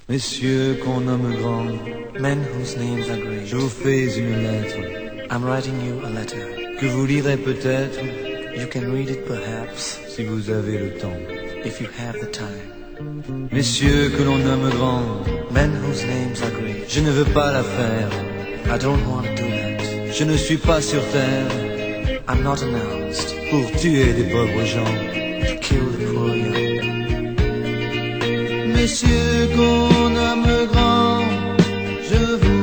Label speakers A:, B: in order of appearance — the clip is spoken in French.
A: Messieurs qu'on nomme grands,
B: men whose names are great,
A: je vous fais une lettre
B: I'm writing you a letter.
A: que vous lirez peut-être
B: You can read it perhaps,
A: si vous avez le temps.
B: if you have the time.
A: Messieurs que l'on nomme grands,
B: Men whose names are great,
A: je ne veux pas la faire.
B: I don't want to do that.
A: Je ne suis pas sur terre
B: I'm not announced
A: pour tuer des pauvres gens.
B: to kill the poor young.
A: Messieurs qu'on nomme grands, je vous